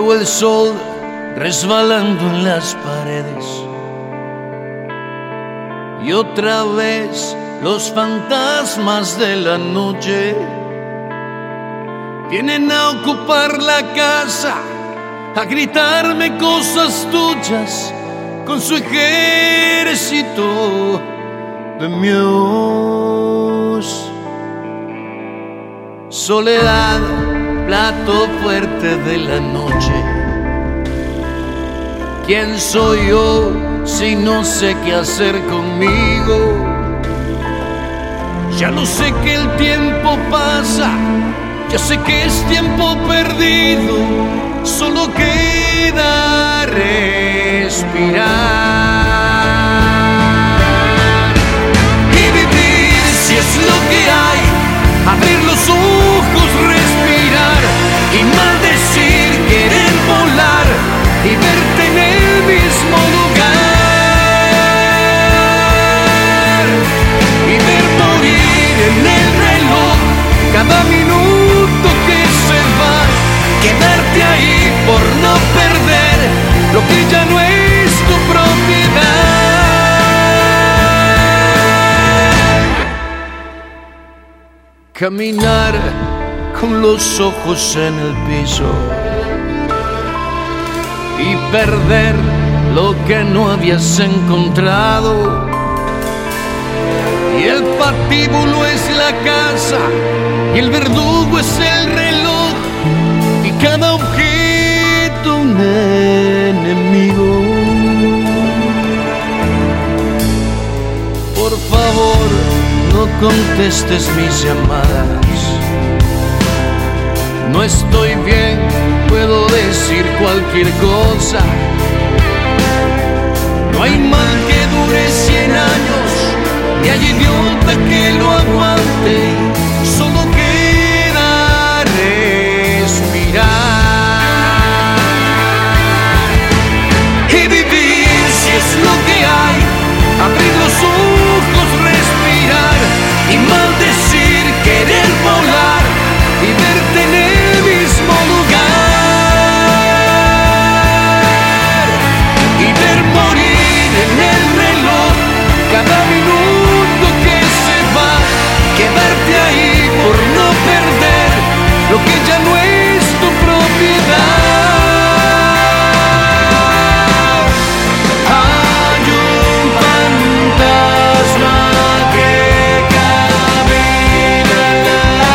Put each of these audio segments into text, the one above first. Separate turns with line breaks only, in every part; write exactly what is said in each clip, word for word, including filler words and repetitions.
Veo el sol resbalando en las paredes y otra vez los fantasmas de la noche vienen a ocupar la casa, a gritarme cosas tuyas con su ejército de miedos. Soledad, plato fuerte de la noche. ¿Quién soy yo si no sé qué hacer conmigo? Ya no sé que el tiempo pasa, ya sé que es tiempo perdido, solo queda respirar y vivir si es lo que hay, abrir los ojos, respirar y maldecir, querer volar y verte en el mismo lugar y ver morir en el reloj cada minuto que se va, quedarte ahí por no perder lo que ya no es tu propiedad. Caminar con los ojos en el piso y perder lo que no habías encontrado. Y el patíbulo es la casa y el verdugo es el reloj y cada objeto un enemigo. Por favor, no contestes mis llamadas. No estoy bien, puedo decir cualquier cosa. No hay mal que dure cien años, ni hay idiota que lo aguante. Solo queda respirar y vivir si es lo que hay, abrir los ojos, respirar y maldecir, querer volar y verte en el mismo lugar y ver morir en el reloj cada minuto que se va, quedarte ahí por no perder lo que ya no es tu propiedad. Hay un fantasma que camina en la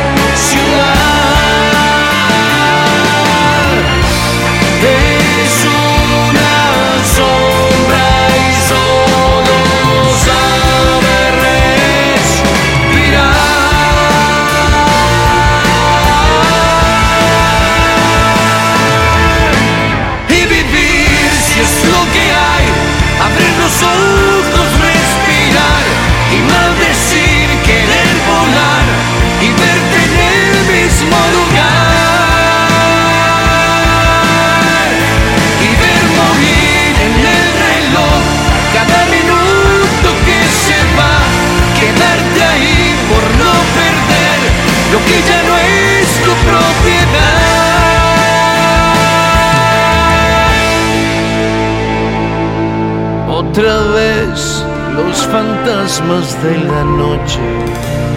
ciudad. Es una sombra y solo sabe respirar y vivir si es lo que hay, abrir los ojos, respirar y maldecir, querer volar y verte en el mismo lugar y ver morir en el reloj cada minuto que se va, quedarte ahí por no perder lo que ya no es tu propiedad. Otra vez los fantasmas de la noche